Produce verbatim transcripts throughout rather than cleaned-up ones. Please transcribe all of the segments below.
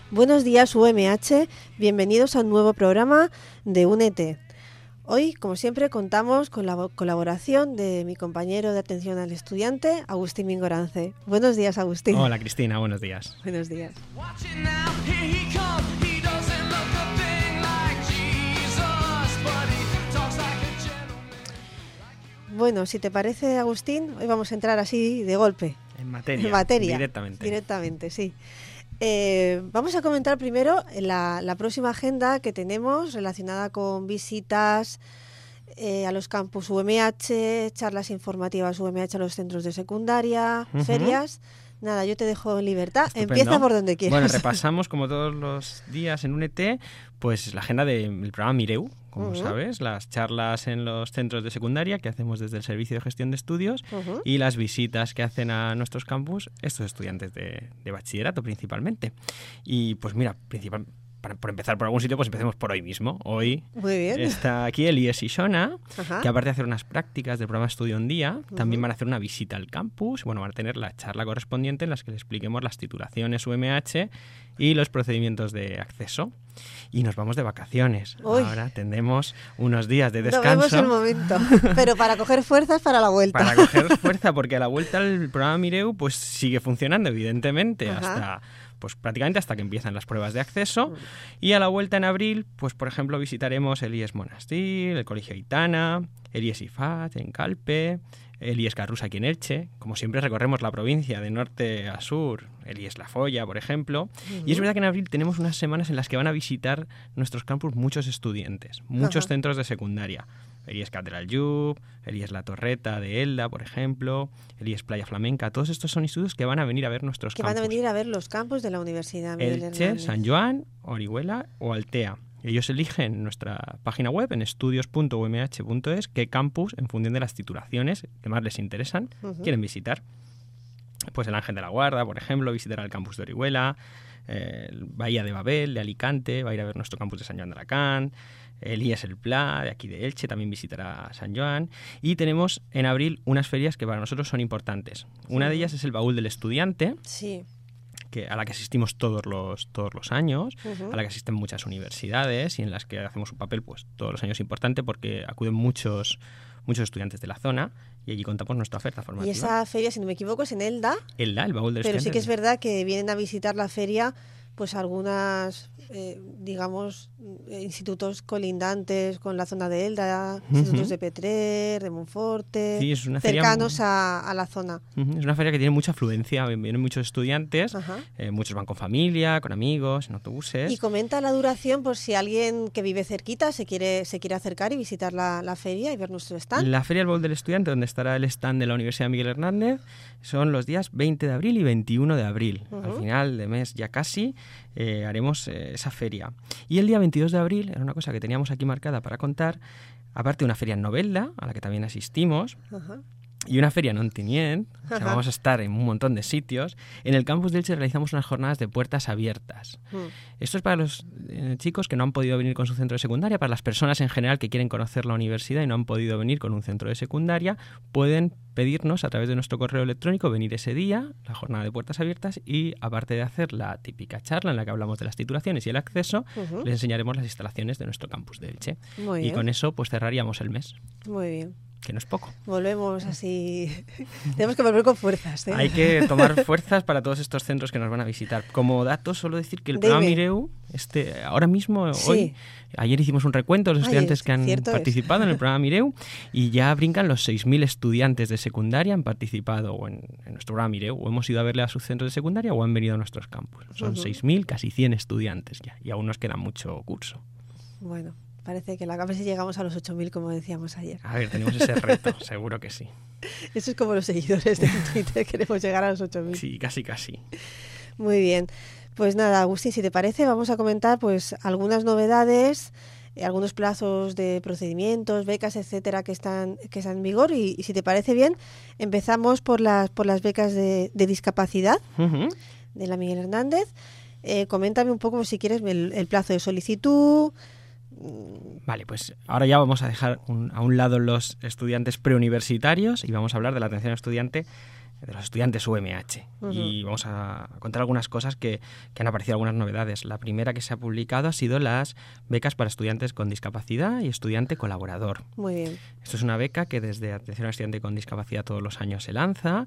Buenos días U M H, bienvenidos a un nuevo programa de Únete. Hoy, como siempre, contamos con la colaboración de mi compañero de atención al estudiante, Agustín Mingorance. Buenos días, Agustín. Hola, Cristina, buenos días. Buenos días. Bueno, si te parece, Agustín, hoy vamos a entrar así de golpe. En materia. En materia. Directamente. Directamente, sí. Eh, vamos a comentar primero la, la próxima agenda que tenemos relacionada con visitas eh, a los campus U M H, charlas informativas U M H a los centros de secundaria, uh-huh. ferias. Nada, yo te dejo en libertad. Estupendo. Empieza por donde quieras. Bueno, repasamos como todos los días en Únete, pues la agenda del programa Mireu, como uh-huh. sabes, las charlas en los centros de secundaria que hacemos desde el Servicio de Gestión de Estudios uh-huh. y las visitas que hacen a nuestros campus estos estudiantes de, de bachillerato principalmente. Y pues mira, principal, para, por empezar por algún sitio, pues empecemos por hoy mismo. Hoy Muy bien. está aquí Elías y Shona, uh-huh. que aparte de hacer unas prácticas del programa Estudio un Día, uh-huh. también van a hacer una visita al campus. Bueno, van a tener la charla correspondiente en la que les expliquemos las titulaciones U M H y los procedimientos de acceso. Y nos vamos de vacaciones. Uy. Ahora tendremos unos días de descanso. No vemos el momento. Pero para coger fuerzas para la vuelta. Para coger fuerza, porque a la vuelta el programa Mireu pues sigue funcionando, evidentemente, uh-huh. hasta pues prácticamente hasta que empiezan las pruebas de acceso. Uh-huh. Y a la vuelta en abril, pues por ejemplo, visitaremos el I E S Monastir, el Colegio Aitana, el I E S IFAT en Calpe, el I E S Carrús aquí en Elche. Como siempre recorremos la provincia de norte a sur, el I E S La Folla, por ejemplo. Uh-huh. Y es verdad que en abril tenemos unas semanas en las que van a visitar nuestros campus muchos estudiantes, muchos uh-huh. centros de secundaria. El I E S Catedral Lluc, el I E S La Torreta de Elda, por ejemplo, el I E S Playa Flamenca. Todos estos son institutos que van a venir a ver nuestros que campus. Que van a venir a ver los campus de la Universidad Miguel Elche, Hernández. San Joan, Orihuela o Altea. Ellos eligen en nuestra página web, en estudios punto u m h punto es, qué campus, en función de las titulaciones que más les interesan, uh-huh. quieren visitar. Pues el Ángel de la Guarda, por ejemplo, visitará el campus de Orihuela, eh, Bahía de Babel, de Alicante, va a ir a ver nuestro campus de San Joan de Alacant, el I E S El Pla, de aquí de Elche, también visitará San Joan. Y tenemos en abril unas ferias que para nosotros son importantes. Una sí. de ellas es el Baúl del Estudiante. Sí. Que, a la que asistimos todos los, todos los años, uh-huh. a la que asisten muchas universidades y en las que hacemos un papel pues todos los años importante porque acuden muchos, muchos estudiantes de la zona y allí contamos nuestra oferta formativa. Y esa feria, si no me equivoco, es en Elda. Elda, el Baúl del Pero Estudiante. sí que es verdad que vienen a visitar la feria pues algunas, eh, digamos, institutos colindantes con la zona de Elda, uh-huh. institutos de Petrer, de Monforte, sí, es una cercanos feria... a, a la zona. Uh-huh. Es una feria que tiene mucha afluencia, vienen muchos estudiantes, uh-huh. eh, muchos van con familia, con amigos, en autobuses. Y comenta la duración por si alguien que vive cerquita se quiere, se quiere acercar y visitar la, la feria y ver nuestro stand. La Feria del Baúl del Estudiante, donde estará el stand de la Universidad Miguel Hernández, son los días veinte de abril y veintiuno de abril. Uh-huh. Al final de mes ya casi eh, haremos eh, esa feria. Y el día veintidós de abril, era una cosa que teníamos aquí marcada para contar, aparte de una feria en Novelda, a la que también asistimos, uh-huh. y una feria en Ontinyent, o sea, vamos a estar en un montón de sitios. En el campus de Elche realizamos unas jornadas de puertas abiertas. Mm. Esto es para los eh, chicos que no han podido venir con su centro de secundaria, para las personas en general que quieren conocer la universidad y no han podido venir con un centro de secundaria, pueden pedirnos a través de nuestro correo electrónico venir ese día, la jornada de puertas abiertas, y aparte de hacer la típica charla en la que hablamos de las titulaciones y el acceso, uh-huh. les enseñaremos las instalaciones de nuestro campus de Elche. Muy y bien. Con eso pues cerraríamos el mes. Muy bien. Que no es poco. Volvemos así. Tenemos que volver con fuerzas, ¿eh? Hay que tomar fuerzas para todos estos centros que nos van a visitar. Como dato, solo decir que el programa Mireu, este, ahora mismo, sí. hoy, ayer hicimos un recuento de los estudiantes Ay, que han participado es. en el programa Mireu y ya brincan los seis mil estudiantes de secundaria han participado o en, en nuestro programa Mireu, o hemos ido a verle a sus centros de secundaria o han venido a nuestros campus. Son uh-huh. seis mil, casi cien estudiantes ya, y aún nos queda mucho curso. Bueno. Parece que la, a ver si llegamos a los ocho mil, como decíamos ayer. A ver, tenemos ese reto, seguro que sí. Eso es como los seguidores de Twitter, queremos llegar a los ocho mil. Sí, casi, casi. Muy bien. Pues nada, Agustín, si te parece, vamos a comentar pues algunas novedades, eh, algunos plazos de procedimientos, becas, etcétera, que están, que están en vigor. Y, y si te parece bien, empezamos por las, por las becas de, de discapacidad uh-huh. de la Miguel Hernández. Eh, coméntame un poco, si quieres, el, el plazo de solicitud. Vale, pues ahora ya vamos a dejar un, a un lado los estudiantes preuniversitarios y vamos a hablar de la atención al estudiante de los estudiantes U M H. Uh-huh. Y vamos a contar algunas cosas que, que han aparecido, algunas novedades. La primera que se ha publicado ha sido las becas para estudiantes con discapacidad y estudiante colaborador. Muy bien. Esto es una beca que desde Atención al Estudiante con Discapacidad todos los años se lanza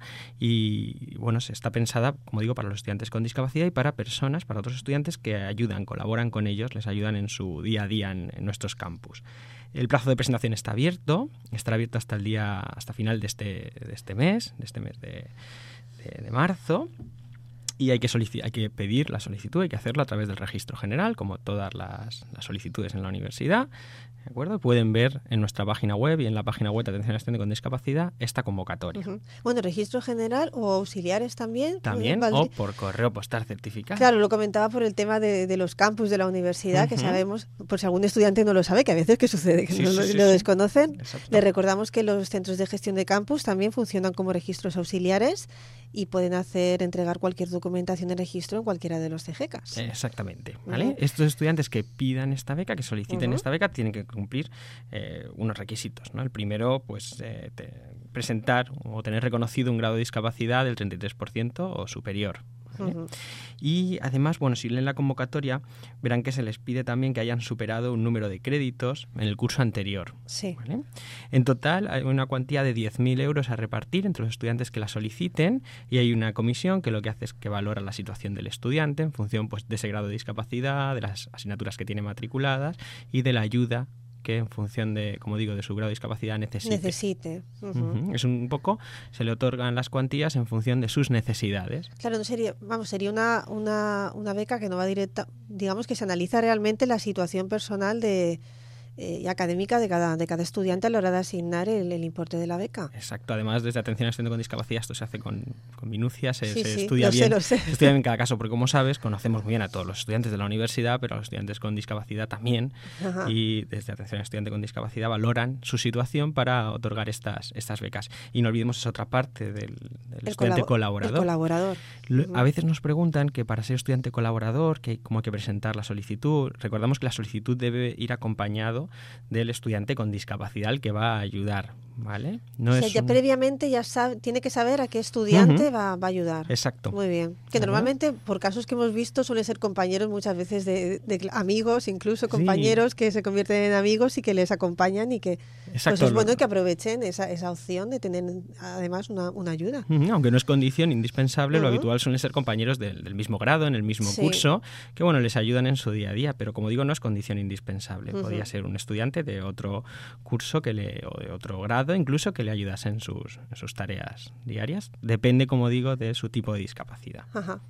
y, bueno, se está pensada, como digo, para los estudiantes con discapacidad y para personas, para otros estudiantes que ayudan, colaboran con ellos, les ayudan en su día a día en, en nuestros campus. El plazo de presentación está abierto, estará abierto hasta el día, hasta final de este, de este mes, de este mes de, de, de marzo, y hay que solici- hay que pedir la solicitud, hay que hacerlo a través del registro general, como todas las, las solicitudes en la universidad. ¿De acuerdo? Pueden ver en nuestra página web y en la página web de Atención al Estudiante con Discapacidad esta convocatoria. Uh-huh. Bueno, registro general o auxiliares también. También, ¿valdría? O por correo postal certificado. Claro, lo comentaba por el tema de, de los campus de la universidad, uh-huh. que sabemos, por si algún estudiante no lo sabe, que a veces que sucede, que sí, no sí, lo, sí, lo sí. desconocen. Exacto. Le recordamos que los centros de gestión de campus también funcionan como registros auxiliares y pueden hacer entregar cualquier documentación de registro en cualquiera de los C G C A S. Exactamente. ¿Vale? Uh-huh. Estos estudiantes que pidan esta beca, que soliciten uh-huh. esta beca, tienen que cumplir eh, unos requisitos, ¿no? El primero, pues eh, te, presentar o tener reconocido un grado de discapacidad del treinta y tres por ciento o superior. ¿Vale? Uh-huh. Y además, bueno, si leen la convocatoria, verán que se les pide también que hayan superado un número de créditos en el curso anterior. Sí. ¿Vale? En total hay una cuantía de diez mil euros a repartir entre los estudiantes que la soliciten y hay una comisión que lo que hace es que valora la situación del estudiante en función, pues, de ese grado de discapacidad, de las asignaturas que tiene matriculadas y de la ayuda que en función de, como digo, de su grado de discapacidad necesite. Necesite. Uh-huh. Uh-huh. Es un poco, se le otorgan las cuantías en función de sus necesidades. Claro, no sería, vamos, sería una, una, una beca que no va directa, digamos que se analiza realmente la situación personal de eh, y académica de cada, de cada estudiante a la hora de asignar el, el importe de la beca. Exacto. Además, desde Atención al Estudiante con Discapacidad esto se hace con, con minucia, se, sí, se sí, estudia lo bien, sé, lo sé. se estudia bien en cada caso, porque como sabes, conocemos muy bien a todos los estudiantes de la universidad, pero a los estudiantes con discapacidad también. Ajá. Y desde Atención al Estudiante con Discapacidad valoran su situación para otorgar estas, estas becas. Y no olvidemos esa otra parte del, del estudiante colabo- colaborador. El colaborador. Uh-huh. A veces nos preguntan que para ser estudiante colaborador, que cómo hay que presentar la solicitud. Recordamos que la solicitud debe ir acompañado del estudiante con discapacidad al que va a ayudar, ¿vale? No o sea, es ya un... previamente ya sabe, tiene que saber a qué estudiante uh-huh. va, va a ayudar. Exacto. Muy bien. Que ¿verdad? Normalmente, por casos que hemos visto, suelen ser compañeros muchas veces de, de amigos, incluso compañeros sí. que se convierten en amigos y que les acompañan y que Exacto. Pues es bueno que aprovechen esa, esa opción de tener además una, una ayuda. Uh-huh. Aunque no es condición indispensable, uh-huh. lo habitual suelen ser compañeros del, del mismo grado, en el mismo sí. curso, que bueno, les ayudan en su día a día, pero como digo, no es condición indispensable. Uh-huh. Podría ser un estudiante de otro curso que le, o de otro grado, incluso que le ayudase en sus, en sus tareas diarias. Depende, como digo, de su tipo de discapacidad. Ajá.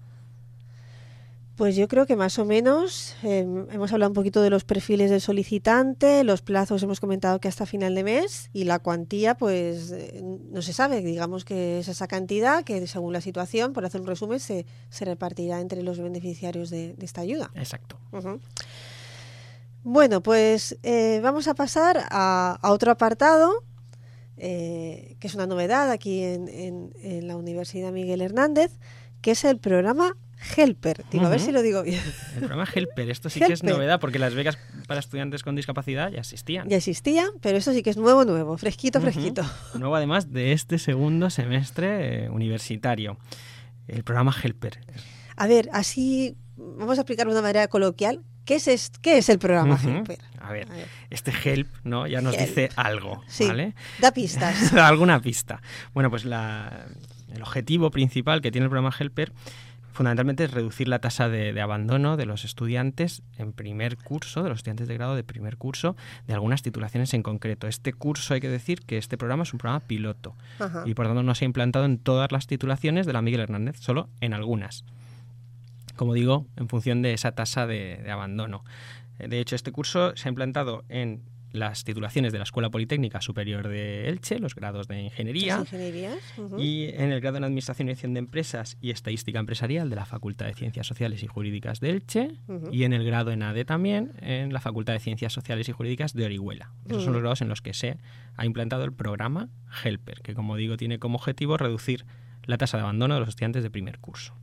Pues yo creo que más o menos eh, hemos hablado un poquito de los perfiles del solicitante, los plazos hemos comentado que hasta final de mes y la cuantía pues eh, no se sabe, digamos que es esa cantidad que según la situación, por hacer un resumen, se, se repartirá entre los beneficiarios de, de esta ayuda. Exacto. Uh-huh. Bueno, pues eh, vamos a pasar a, a otro apartado eh, que es una novedad aquí en, en, en la Universidad Miguel Hernández, que es el programa Helper. Digo, uh-huh. a ver si lo digo bien. El programa Helper, esto sí Helper. que es novedad, porque las becas para estudiantes con discapacidad ya existían. Ya existían, pero esto sí que es nuevo, nuevo, fresquito, uh-huh. fresquito. Nuevo además de este segundo semestre eh, universitario. El programa Helper. A ver, así vamos a explicarlo de una manera coloquial. ¿Qué es, es, qué es el programa uh-huh. Helper? A ver, a ver, este help, ¿no? Ya nos help. dice algo, sí, ¿vale? Da pistas. Alguna pista. Bueno, pues la, el objetivo principal que tiene el programa Helper fundamentalmente es reducir la tasa de, de abandono de los estudiantes en primer curso, de los estudiantes de grado de primer curso, de algunas titulaciones en concreto. Este curso, hay que decir que este programa es un programa piloto uh-huh. y por tanto no se ha implantado en todas las titulaciones de la Miguel Hernández, solo en algunas. Como digo, en función de esa tasa de, de abandono. De hecho, este curso se ha implantado en las titulaciones de la Escuela Politécnica Superior de Elche, los grados de Ingeniería, ¿Las ingenierías? Uh-huh. y en el grado en Administración y Dirección de Empresas y Estadística Empresarial de la Facultad de Ciencias Sociales y Jurídicas de Elche, uh-huh. y en el grado en A D E también en la Facultad de Ciencias Sociales y Jurídicas de Orihuela. Esos uh-huh. son los grados en los que se ha implantado el programa Helper, que, como digo, tiene como objetivo reducir la tasa de abandono de los estudiantes de primer curso.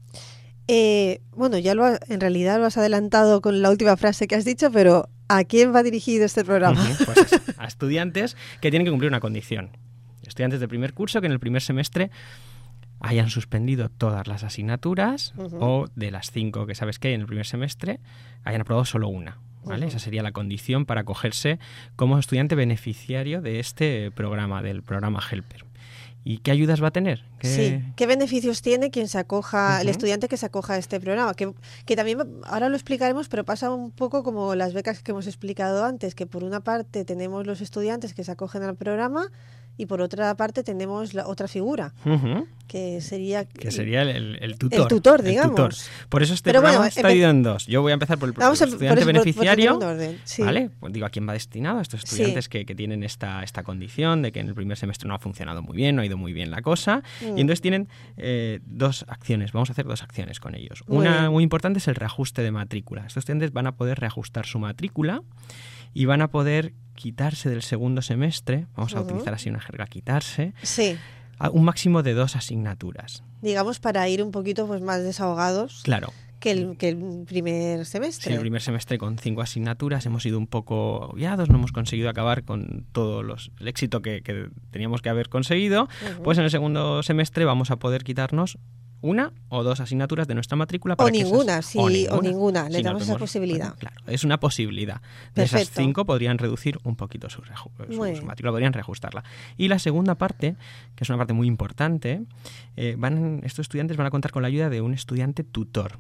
Eh, bueno, ya lo ha, en realidad lo has adelantado con la última frase que has dicho, pero ¿a quién va dirigido este programa? Uh-huh, pues eso, a estudiantes que tienen que cumplir una condición. Estudiantes de primer curso que en el primer semestre hayan suspendido todas las asignaturas Uh-huh. o de las cinco que sabes que hay en el primer semestre, hayan aprobado solo una. ¿Vale? Uh-huh. Esa sería la condición para acogerse como estudiante beneficiario de este programa, del programa Helper. ¿Y qué ayudas va a tener? ¿Qué... Sí, ¿qué beneficios tiene quien se acoja, uh-huh. el estudiante que se acoja a este programa? Que, que también, ahora lo explicaremos, pero pasa un poco como las becas que hemos explicado antes, que por una parte tenemos los estudiantes que se acogen al programa y por otra parte tenemos la otra figura, uh-huh. que sería... Que sería el, el, el tutor. El tutor, digamos. El tutor. Por eso este Pero programa bueno, está dividido en dos. Yo voy a empezar por el, Vamos el estudiante por, por, beneficiario. Por, por orden, sí. ¿Vale? Pues digo, ¿a quién va destinado? A estos estudiantes sí. que, que tienen esta, esta condición de que en el primer semestre no ha funcionado muy bien, no ha ido muy bien la cosa. Mm. Y entonces tienen eh, dos acciones. Vamos a hacer dos acciones con ellos. Muy Una bien. Muy importante es el reajuste de matrícula. Estos estudiantes van a poder reajustar su matrícula y van a poder quitarse del segundo semestre, vamos a uh-huh. utilizar así una jerga, quitarse, sí. un máximo de dos asignaturas. Digamos, para ir un poquito pues más desahogados. Claro. Que el, que el primer semestre. Sí, el primer semestre con cinco asignaturas hemos ido un poco obviados, no hemos conseguido acabar con todo los, el éxito que, que teníamos que haber conseguido. Uh-huh. Pues en el segundo semestre vamos a poder quitarnos una o dos asignaturas de nuestra matrícula. Para o, que ninguna, esas, sí, o ninguna, o ninguna, le si damos esa podemos, posibilidad. Bueno, claro, es una posibilidad. De Perfecto. esas cinco podrían reducir un poquito su, su, su matrícula, podrían reajustarla. Y la segunda parte, que es una parte muy importante, eh, van, estos estudiantes van a contar con la ayuda de un estudiante tutor.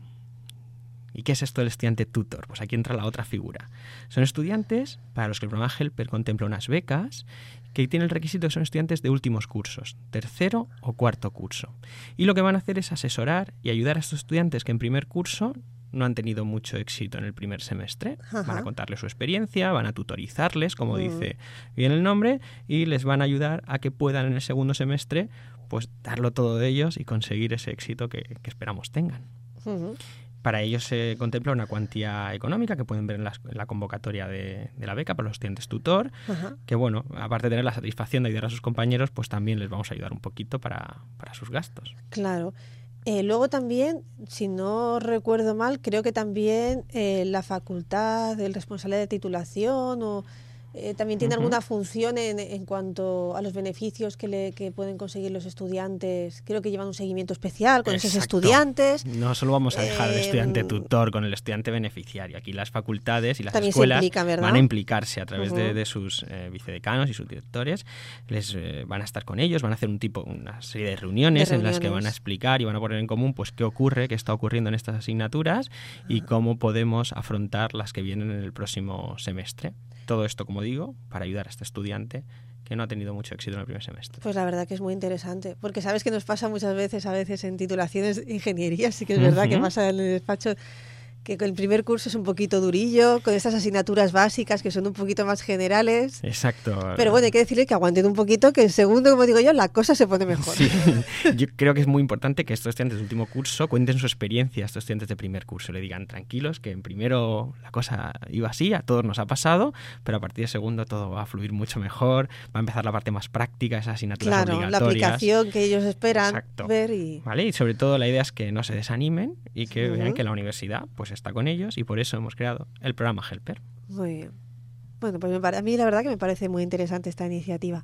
¿Y qué es esto del estudiante tutor? Pues aquí entra la otra figura. Son estudiantes para los que el programa Helper contempla unas becas que tienen el requisito que son estudiantes de últimos cursos, tercero o cuarto curso. Y lo que van a hacer es asesorar y ayudar a estos estudiantes que en primer curso no han tenido mucho éxito en el primer semestre. Ajá. Van a contarles su experiencia, van a tutorizarles, como mm. dice bien el nombre, y les van a ayudar a que puedan en el segundo semestre pues darlo todo de ellos y conseguir ese éxito que, que esperamos tengan. Uh-huh. Para ello se contempla una cuantía económica que pueden ver en la, en la convocatoria de, de la beca para los estudiantes tutor, uh-huh. que bueno, aparte de tener la satisfacción de ayudar a sus compañeros, pues también les vamos a ayudar un poquito para, para sus gastos. Claro. Eh, luego también, si no recuerdo mal, creo que también eh, la facultad del responsable de titulación o eh, también tiene uh-huh. alguna función en, en cuanto a los beneficios que, le, que pueden conseguir los estudiantes. Creo que llevan un seguimiento especial con Exacto. esos estudiantes. No solo vamos a dejar eh, el estudiante tutor con el estudiante beneficiario. Aquí las facultades y las también escuelas se implican, van a implicarse a través uh-huh. de, de sus eh, vicedecanos y sus directores. Les eh, van a estar con ellos, van a hacer un tipo, una serie de reuniones, de reuniones en las que van a explicar y van a poner en común pues qué ocurre, qué está ocurriendo en estas asignaturas uh-huh. y cómo podemos afrontar las que vienen en el próximo semestre. Todo esto, como digo, para ayudar a este estudiante que no ha tenido mucho éxito en el primer semestre. Pues la verdad que es muy interesante, porque sabes que nos pasa muchas veces, a veces en titulaciones de ingeniería, sí que es verdad uh-huh. que pasa en el despacho, que el primer curso es un poquito durillo, con estas asignaturas básicas que son un poquito más generales. Exacto. Pero bueno, hay que decirle que aguanten un poquito, que el segundo, como digo yo, la cosa se pone mejor. Sí. Yo creo que es muy importante que estos estudiantes de último curso cuenten su experiencia a estos estudiantes de primer curso. Le digan, tranquilos, que en primero la cosa iba así, a todos nos ha pasado, pero a partir de segundo todo va a fluir mucho mejor, va a empezar la parte más práctica, esas asignaturas claro, obligatorias. La aplicación que ellos esperan Exacto. ver y... ¿Vale? Y sobre todo la idea es que no se desanimen y que uh-huh. vean que la universidad pues está con ellos y por eso hemos creado el programa Helper. Muy bien. Bueno, pues me pare... a mí la verdad que me parece muy interesante esta iniciativa.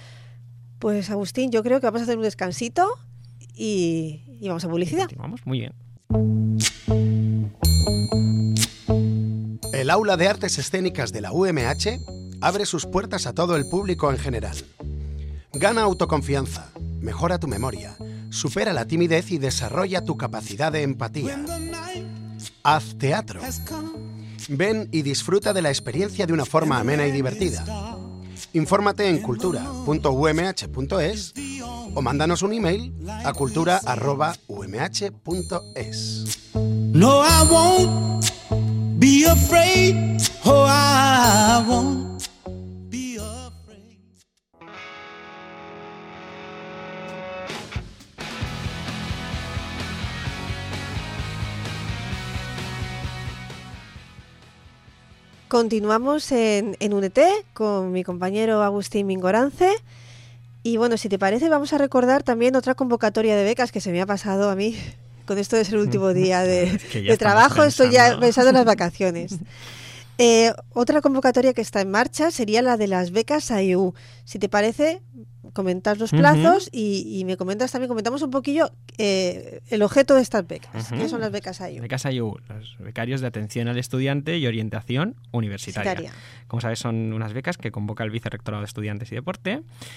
Pues Agustín, yo creo que vamos a hacer un descansito y, y vamos a publicidad. Vamos, muy bien. El Aula de Artes Escénicas de la U M H abre sus puertas a todo el público en general. Gana autoconfianza, mejora tu memoria, supera la timidez y desarrolla tu capacidad de empatía. Haz teatro. Ven y disfruta de la experiencia de una forma amena y divertida. Infórmate en cultura punto u m h punto es o mándanos un email a cultura arroba u m h punto es. No, I won't be afraid. Oh, I won't be afraid. Continuamos en, en U N E T con mi compañero Agustín Mingorance. Y bueno, si te parece, vamos a recordar también otra convocatoria de becas que se me ha pasado a mí. Con esto de ser el último día de, de trabajo, estoy ya pensando en las vacaciones. Eh, otra convocatoria que está en marcha sería la de las becas A I U. Si te parece, comentas los plazos uh-huh. y, y me comentas también, comentamos un poquillo eh, el objeto de estas becas. Uh-huh. ¿Qué son las becas I U? Becas I U, los becarios de atención al estudiante y orientación universitaria. Citaria. Como sabes, son unas becas que convoca el Vicerrectorado de Estudiantes y Deporte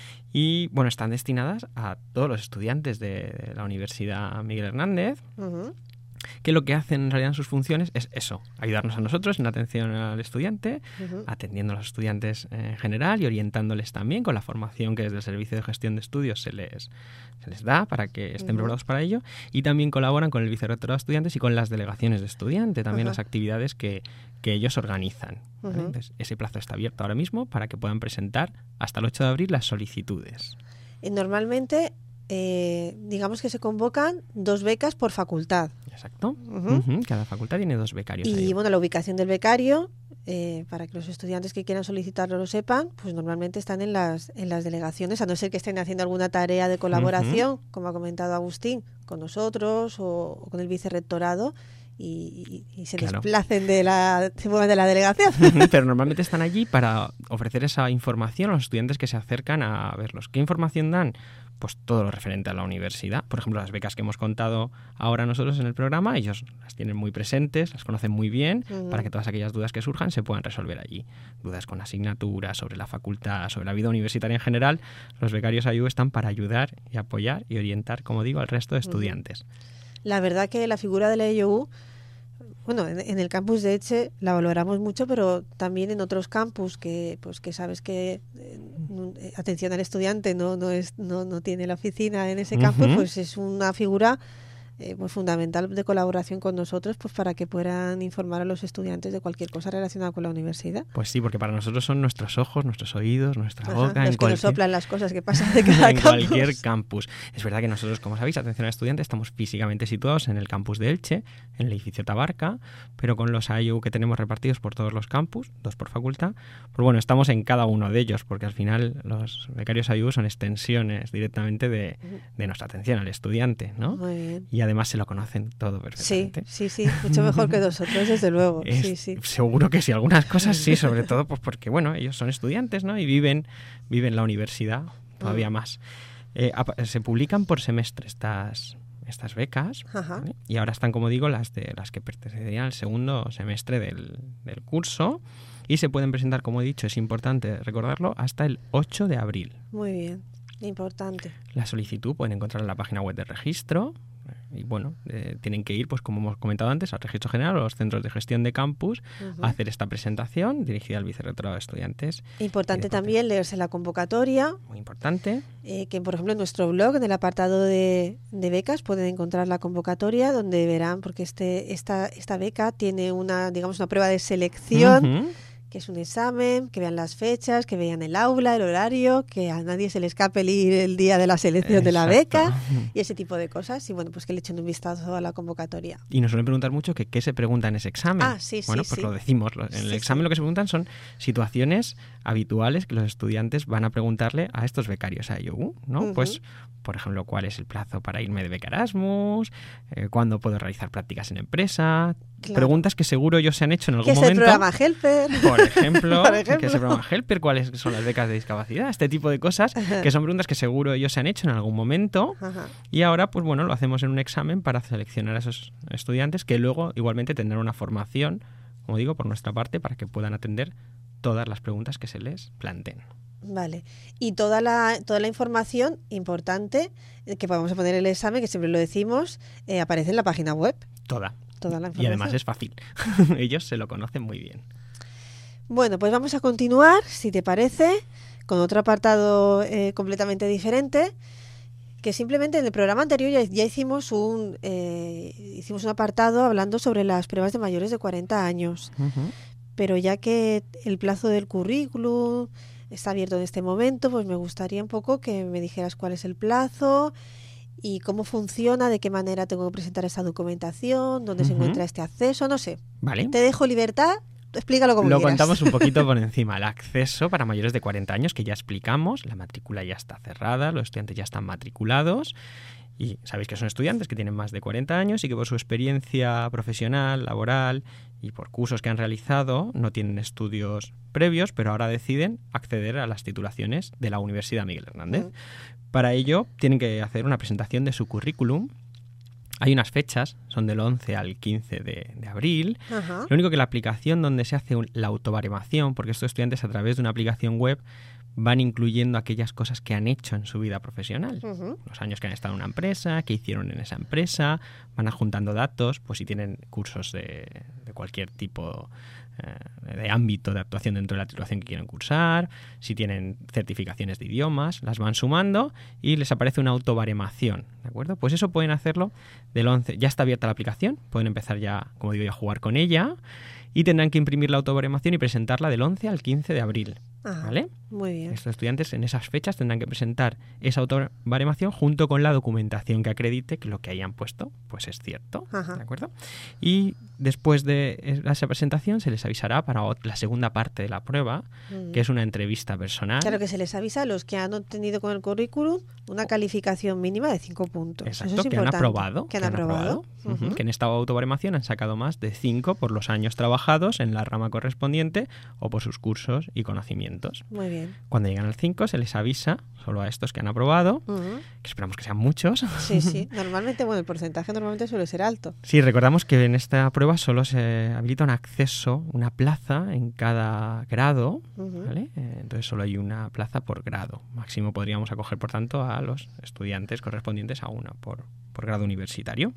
y, bueno, están destinadas a todos los estudiantes de la Universidad Miguel Hernández. Uh-huh. Que lo que hacen en realidad en sus funciones es eso, ayudarnos a nosotros en la atención al estudiante, uh-huh. atendiendo a los estudiantes en general y orientándoles también con la formación que desde el Servicio de Gestión de Estudios se les, se les da para que estén uh-huh. preparados para ello, y también colaboran con el Vicerrectorado de Estudiantes y con las delegaciones de estudiante, también uh-huh. las actividades que, que ellos organizan. ¿Vale? Uh-huh. Entonces, ese plazo está abierto ahora mismo para que puedan presentar hasta el ocho de abril las solicitudes. Y normalmente... Eh, digamos que se convocan dos becas por facultad. Exacto. Uh-huh. Uh-huh. Cada facultad tiene dos becarios. Y ahí. bueno, la ubicación del becario, eh, para que los estudiantes que quieran solicitarlo lo sepan, pues normalmente están en las, en las delegaciones, a no ser que estén haciendo alguna tarea de colaboración, uh-huh. como ha comentado Agustín, con nosotros o, o con el vicerrectorado. Y, y, y se claro. desplacen de la, se mueven de la delegación. Pero normalmente están allí para ofrecer esa información a los estudiantes que se acercan a verlos. ¿Qué información dan? Pues todo lo referente a la universidad. Por ejemplo, las becas que hemos contado ahora nosotros en el programa, ellos las tienen muy presentes, las conocen muy bien, uh-huh. para que todas aquellas dudas que surjan se puedan resolver allí. Dudas con asignaturas, sobre la facultad, sobre la vida universitaria en general. Los becarios I U están para ayudar y apoyar y orientar, como digo, al resto de estudiantes. Uh-huh. La verdad que la figura de la I U, bueno, en, en el campus de Elche la valoramos mucho, pero también en otros campus que, pues que sabes que eh, atención al estudiante no no es no no tiene la oficina en ese campus, uh-huh. pues es una figura eh, pues fundamental de colaboración con nosotros, pues para que puedan informar a los estudiantes de cualquier cosa relacionada con la universidad. Pues sí, porque para nosotros son nuestros ojos, nuestros oídos, nuestra Ajá, boca. Los en que cualquier... nos soplan las cosas que pasan de cada en campus. cualquier campus. Es verdad que nosotros, como sabéis, atención al estudiante, estamos físicamente situados en el campus de Elche, en el edificio Tabarca, pero con los I U que tenemos repartidos por todos los campus, dos por facultad, pues bueno, estamos en cada uno de ellos, porque al final los becarios I U son extensiones directamente de, de nuestra atención al estudiante, ¿no? Muy bien. Y además se lo conocen todo perfectamente. Sí, sí, sí, mucho mejor que nosotros, desde luego. Es, sí, sí. Seguro que sí, algunas cosas sí, sobre todo pues porque, bueno, ellos son estudiantes, ¿no? Y viven, viven la universidad todavía más. Eh, se publican por semestre estas... estas becas, ¿vale? Y ahora están, como digo, las de las que pertenecerían al segundo semestre del, del curso y se pueden presentar, como he dicho, es importante recordarlo, hasta el ocho de abril. Muy bien, importante. La solicitud pueden encontrarla en la página web de registro y, bueno, eh, tienen que ir, pues como hemos comentado antes, al registro general o a los centros de gestión de campus uh-huh. a hacer esta presentación dirigida al Vicerrectorado de Estudiantes. Importante también leerse la convocatoria. Muy importante. Eh, que, por ejemplo, en nuestro blog, en el apartado de, de becas, pueden encontrar la convocatoria donde verán, porque este esta esta beca tiene una, digamos, una prueba de selección, uh-huh. que es un examen, que vean las fechas, que vean el aula, el horario, que a nadie se le escape el ir el día de la selección Exacto. de la beca y ese tipo de cosas. Y bueno, pues que le echen un vistazo a la convocatoria. Y nos suelen preguntar mucho que qué se pregunta en ese examen. Ah, sí, bueno, sí, pues sí. lo decimos. En el sí, examen sí. lo que se preguntan son situaciones habituales que los estudiantes van a preguntarle a estos becarios a I U, ¿no? Uh-huh. Pues, por ejemplo, ¿cuál es el plazo para irme de beca Erasmus? Eh, ¿Cuándo puedo realizar prácticas en empresa? Claro. Preguntas que seguro ellos se han hecho en algún ¿Qué momento. ¿Qué es el programa Helper? Por ejemplo, Por ejemplo. ¿qué es el programa Helper? ¿Cuáles son las becas de discapacidad? Este tipo de cosas, que son preguntas que seguro ellos se han hecho en algún momento. Ajá. Y ahora, pues bueno, lo hacemos en un examen para seleccionar a esos estudiantes que luego igualmente tendrán una formación, como digo, por nuestra parte, para que puedan atender todas las preguntas que se les planteen. Vale. Y toda la toda la información importante que podemos poner en el examen, que siempre lo decimos, eh, aparece en la página web. Toda. Toda la información. Y además es fácil. Ellos se lo conocen muy bien. Bueno, pues vamos a continuar, si te parece, con otro apartado eh, completamente diferente, que simplemente en el programa anterior ya, ya hicimos un eh, hicimos un apartado hablando sobre las pruebas de mayores de cuarenta años. Uh-huh. Pero ya que el plazo del currículum está abierto en este momento, pues me gustaría un poco que me dijeras cuál es el plazo y cómo funciona, de qué manera tengo que presentar esa documentación, dónde uh-huh. se encuentra este acceso, no sé. Vale. Te dejo libertad, explícalo como Lo quieras. contamos un poquito por encima. El acceso para mayores de cuarenta años, que ya explicamos, la matrícula ya está cerrada, los estudiantes ya están matriculados Y sabéis que son estudiantes que tienen más de cuarenta años y que por su experiencia profesional, laboral y por cursos que han realizado no tienen estudios previos, pero ahora deciden acceder a las titulaciones de la Universidad Miguel Hernández. Uh-huh. Para ello tienen que hacer una presentación de su currículum. Hay unas fechas, son del once al quince de, de abril. Uh-huh. Lo único que la aplicación donde se hace un, la autobaremación, porque estos estudiantes a través de una aplicación web van incluyendo aquellas cosas que han hecho en su vida profesional. Uh-huh. Los años que han estado en una empresa, qué hicieron en esa empresa, van adjuntando datos, pues si tienen cursos de, de cualquier tipo eh, de ámbito de actuación dentro de la titulación que quieren cursar, si tienen certificaciones de idiomas, las van sumando y les aparece una autobaremación, ¿de acuerdo? Pues eso pueden hacerlo del once, ya está abierta la aplicación, pueden empezar ya, como digo, a jugar con ella y tendrán que imprimir la autobaremación y presentarla del once al quince de abril. Ajá, ¿vale? Muy bien. Estos estudiantes en esas fechas tendrán que presentar esa autobaremación junto con la documentación que acredite que lo que hayan puesto pues es cierto. Ajá. ¿De acuerdo? Y después de esa presentación se les avisará para la segunda parte de la prueba, mm. que es una entrevista personal. Claro, que se les avisa a los que han obtenido con el currículum una calificación mínima de cinco puntos. Exacto, Eso es que importante. han aprobado. Que han que aprobado. Han aprobado uh-huh. Que en esta autobaremación han sacado más de cinco por los años trabajados en la rama correspondiente o por sus cursos y conocimientos. Muy bien. Cuando llegan al cinco se les avisa, solo a estos que han aprobado, uh-huh. que esperamos que sean muchos. Sí, sí. Normalmente, bueno, el porcentaje normalmente suele ser alto. Sí, recordamos que en esta prueba solo se habilita un acceso, una plaza en cada grado, uh-huh. ¿vale? Entonces solo hay una plaza por grado. Máximo podríamos acoger, por tanto, a los estudiantes correspondientes a una por, por grado universitario.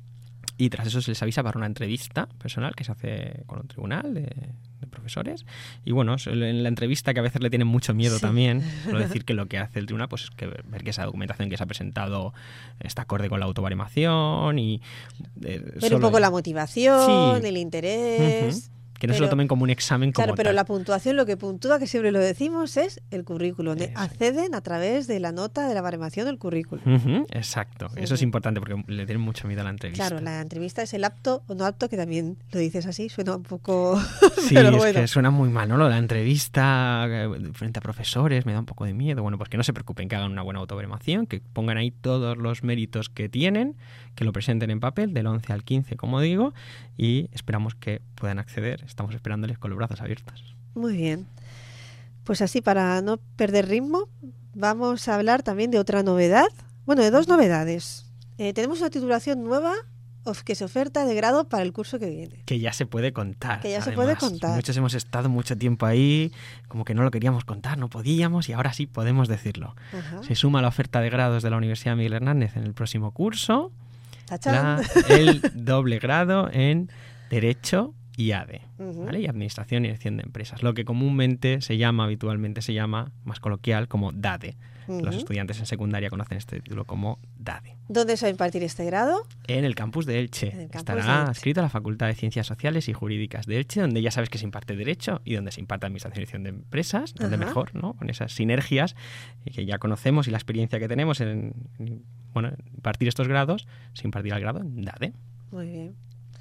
Y tras eso se les avisa para una entrevista personal que se hace con un tribunal de, de profesores. Y bueno, en la entrevista, que a veces le tienen mucho miedo, sí. también, suelo decir que lo que hace el tribunal pues es que ver que esa documentación que se ha presentado está acorde con la autobaremación y... Eh, ver solo... un poco la motivación, sí. el interés... Uh-huh. Que no pero, se lo tomen como un examen como Claro, pero tal. La puntuación, lo que puntúa, que siempre lo decimos, es el currículum. Eso. Acceden a través de la nota de la baremación del currículum. Uh-huh, exacto. Uh-huh. Eso es importante porque le tienen mucho miedo a la entrevista. Claro, la entrevista es el apto o no apto, que también lo dices así, suena un poco... Sí, pero es bueno. que suena muy mal, ¿no? Lo de la entrevista frente a profesores me da un poco de miedo. Bueno, pues que no se preocupen, que hagan una buena autobaremación, que pongan ahí todos los méritos que tienen, que lo presenten en papel del once al quince, como digo, y esperamos que puedan acceder. Estamos esperándoles con los brazos abiertos. Muy bien. Pues así, para no perder ritmo, vamos a hablar también de otra novedad. Bueno, de dos novedades. Eh, tenemos una titulación nueva que se oferta de grado para el curso que viene. Que ya se puede contar. Que ya además. se puede contar. Muchos hemos estado mucho tiempo ahí, como que no lo queríamos contar, no podíamos, y ahora sí podemos decirlo. Ajá. Se suma la oferta de grados de la Universidad Miguel Hernández en el próximo curso. La, el doble grado en Derecho y A D E, uh-huh. ¿vale? Y Administración y Dirección de Empresas, lo que comúnmente se llama, habitualmente se llama, más coloquial, como D A D E. Uh-huh. Los estudiantes en secundaria conocen este título como D A D E. ¿Dónde se va a impartir este grado? En el campus de Elche. Campus Estará de Elche. adscrito a la Facultad de Ciencias Sociales y Jurídicas de Elche, donde ya sabes que se imparte Derecho y donde se imparte Administración y Dirección de Empresas, donde uh-huh. mejor, ¿no? Con esas sinergias que ya conocemos y la experiencia que tenemos en, en bueno, impartir estos grados, se impartirá el grado en D A D E. Muy bien.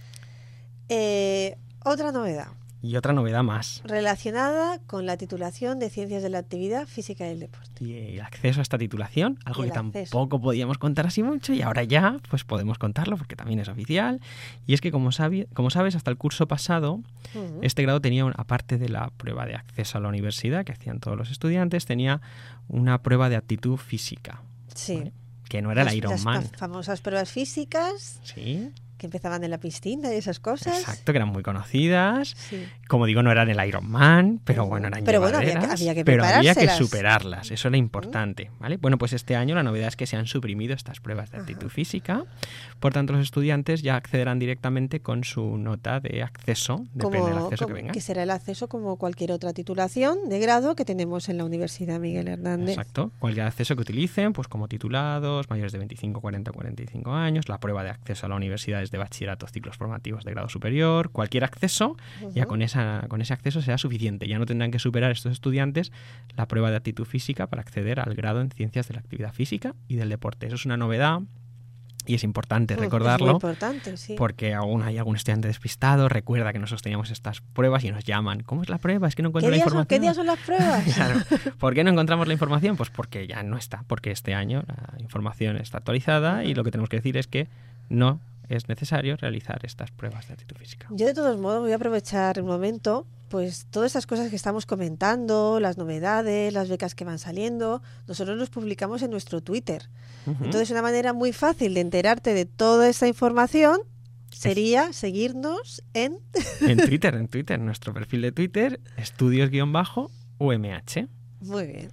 Eh, otra novedad. Y otra novedad más. Relacionada con la titulación de Ciencias de la Actividad Física y el Deporte. Y el acceso a esta titulación, algo que acceso. tampoco podíamos contar así mucho, y ahora ya pues podemos contarlo porque también es oficial. Y es que, como, sabe, como sabes, hasta el curso pasado, uh-huh. este grado tenía, una, aparte de la prueba de acceso a la universidad que hacían todos los estudiantes, tenía una prueba de aptitud física. Sí. ¿Vale? Que no era las, el Ironman. Las famosas pruebas físicas. Sí. Que empezaban en la piscina y esas cosas. Exacto, que eran muy conocidas. Sí. Como digo, no eran el Ironman, pero bueno, eran pero llevaderas. Bueno, había que, había que pero había que preparárselas. superarlas, eso era importante, ¿vale? Bueno, pues este año la novedad es que se han suprimido estas pruebas de aptitud Ajá. física. Por tanto, los estudiantes ya accederán directamente con su nota de acceso, depende como, del acceso como, que venga. Que será el acceso como cualquier otra titulación de grado que tenemos en la Universidad Miguel Hernández. Exacto, cualquier acceso que utilicen, pues como titulados, mayores de veinticinco, cuarenta, cuarenta y cinco años, la prueba de acceso a la universidad es de bachillerato, ciclos formativos de grado superior, cualquier acceso, uh-huh. ya con esa con ese acceso será suficiente. Ya no tendrán que superar estos estudiantes la prueba de aptitud física para acceder al grado en Ciencias de la Actividad Física y del Deporte. Eso es una novedad Y es importante Mm, recordarlo, es muy importante, sí. porque aún hay algún estudiante despistado, recuerda que nosotros teníamos estas pruebas y nos llaman. ¿Cómo es la prueba? Es que no encuentro ¿Qué la días, son, información. ¿Qué días son las pruebas? Claro. ¿Por qué no encontramos la información? Pues porque ya no está, porque este año la información está actualizada y lo que tenemos que decir es que no es necesario realizar estas pruebas de aptitud física. Yo de todos modos voy a aprovechar el momento, pues todas estas cosas que estamos comentando, las novedades, las becas que van saliendo, nosotros los publicamos en nuestro Twitter. Uh-huh. Entonces una manera muy fácil de enterarte de toda esa información sería es... seguirnos en... En Twitter, en Twitter, nuestro perfil de Twitter, estudios-U M H. Muy bien.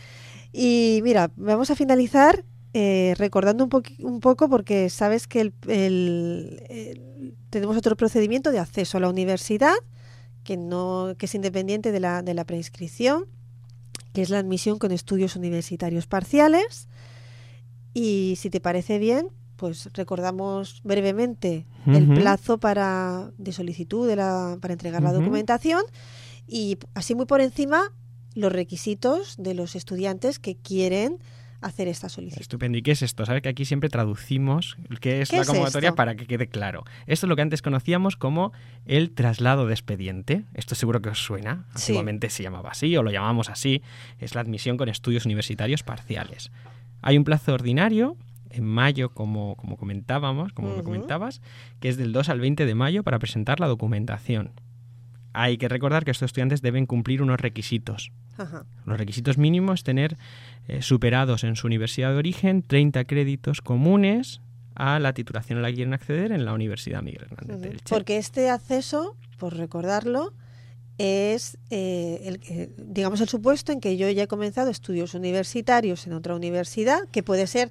Y mira, vamos a finalizar Eh, recordando un, po un poco, porque sabes que el, el, el, tenemos otro procedimiento de acceso a la universidad que, no, que es independiente de la, de la preinscripción, que es la admisión con estudios universitarios parciales. Y si te parece bien, pues recordamos brevemente uh-huh. el plazo para, de solicitud de la, para entregar uh-huh. la documentación y así muy por encima los requisitos de los estudiantes que quieren hacer esta solicitud. Estupendo. ¿Y qué es esto? ¿Sabes que aquí siempre traducimos qué es ¿Qué la es convocatoria esto? Para que quede claro? Esto es lo que antes conocíamos como el traslado de expediente. Esto seguro que os suena. Sí. Antiguamente se llamaba así o lo llamamos así. Es la admisión con estudios universitarios parciales. Hay un plazo ordinario en mayo, como, como comentábamos, como uh-huh. me comentabas, que es del dos al veinte de mayo para presentar la documentación. Hay que recordar que estos estudiantes deben cumplir unos requisitos. Ajá. Los requisitos mínimos es tener eh, superados en su universidad de origen treinta créditos comunes a la titulación a la que quieren acceder en la Universidad Miguel Hernández de Elche. Porque este acceso, por recordarlo, es eh, el, eh, digamos el supuesto en que yo ya he comenzado estudios universitarios en otra universidad, que puede ser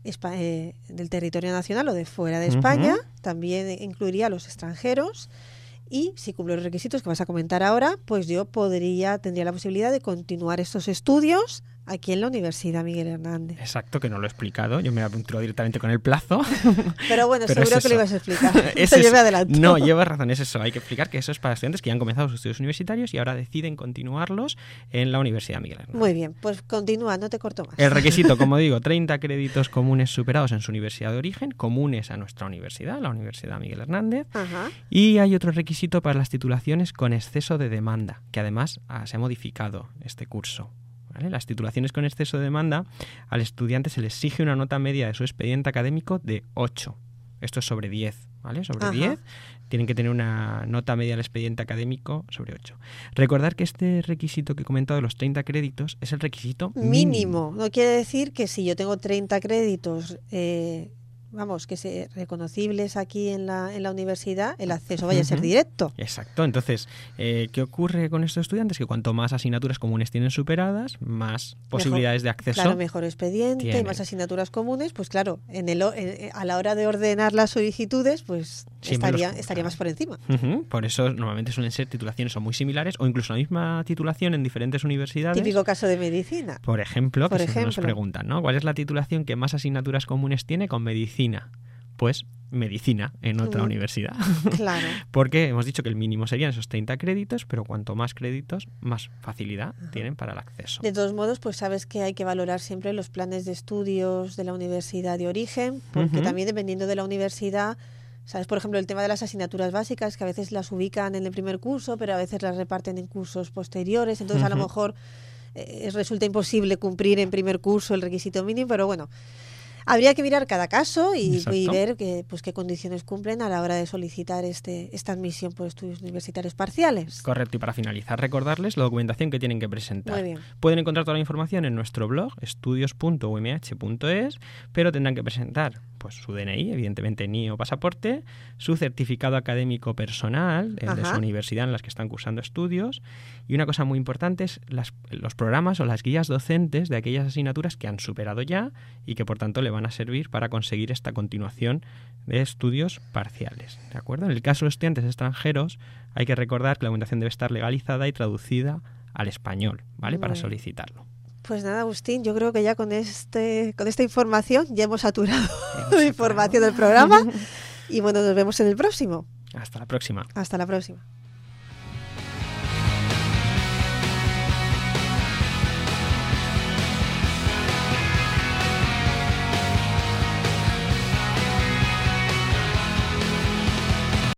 eh, del territorio nacional o de fuera de España, uh-huh. también incluiría a los extranjeros. Y si cumplo los requisitos que vas a comentar ahora, pues yo podría, tendría la posibilidad de continuar estos estudios aquí en la Universidad Miguel Hernández. Exacto, que no lo he explicado. Yo me aventuro directamente con el plazo. Pero bueno, Pero seguro es que lo ibas a explicar. es yo me adelanto. No, llevas razón, es eso. Hay que explicar que eso es para estudiantes que ya han comenzado sus estudios universitarios y ahora deciden continuarlos en la Universidad Miguel Hernández. Muy bien, pues continúa, no te corto más. El requisito, como digo, treinta créditos comunes superados en su universidad de origen, comunes a nuestra universidad, la Universidad Miguel Hernández. Ajá. Y hay otro requisito para las titulaciones con exceso de demanda, que además ah, se ha modificado este curso. ¿Vale? Las titulaciones con exceso de demanda, al estudiante se le exige una nota media de su expediente académico de ocho. Esto es sobre diez, ¿vale? Sobre Ajá. diez tienen que tener una nota media del expediente académico sobre ocho. Recordar que este requisito que he comentado de los treinta créditos es el requisito mínimo. Mínimo. No quiere decir que si yo tengo treinta créditos, eh, vamos, que se reconocibles aquí en la, en la universidad, el acceso vaya a ser directo. Exacto. Entonces, eh, ¿qué ocurre con estos estudiantes? Que cuanto más asignaturas comunes tienen superadas, más posibilidades mejor, de acceso. Claro, mejor expediente, tienen. más asignaturas comunes, pues claro, en el, en, a la hora de ordenar las solicitudes, pues Siempre estaría, los, estaría más por encima. Uh-huh. Por eso normalmente suelen ser titulaciones o muy similares o incluso la misma titulación en diferentes universidades. Típico caso de medicina. Por ejemplo, por que ejemplo. nos preguntan, ¿no? ¿Cuál es la titulación que más asignaturas comunes tiene con medicina? Pues medicina en otra mm, universidad. Claro. Porque hemos dicho que el mínimo serían esos treinta créditos, pero cuanto más créditos, más facilidad uh-huh. tienen para el acceso. De todos modos, pues sabes que hay que valorar siempre los planes de estudios de la universidad de origen, porque uh-huh. también dependiendo de la universidad, sabes, por ejemplo, el tema de las asignaturas básicas, que a veces las ubican en el primer curso, pero a veces las reparten en cursos posteriores, entonces uh-huh. a lo mejor eh, resulta imposible cumplir en primer curso el requisito mínimo, pero bueno, habría que mirar cada caso y, y ver que, pues, qué condiciones cumplen a la hora de solicitar este, esta admisión por estudios universitarios parciales. Correcto. Y para finalizar, recordarles la documentación que tienen que presentar. Muy bien. Pueden encontrar toda la información en nuestro blog, estudios punto u m h punto e s, pero tendrán que presentar pues su D N I, evidentemente N I o pasaporte, su certificado académico personal, el Ajá. de su universidad en la que están cursando estudios, y una cosa muy importante es las, los programas o las guías docentes de aquellas asignaturas que han superado ya y que por tanto le van a servir para conseguir esta continuación de estudios parciales. ¿De acuerdo? En el caso de los estudiantes extranjeros hay que recordar que la documentación debe estar legalizada y traducida al español, ¿vale? Para solicitarlo. Pues nada, Agustín, yo creo que ya con este con esta información ya hemos saturado la información del programa y bueno, nos vemos en el próximo. Hasta la próxima. Hasta la próxima.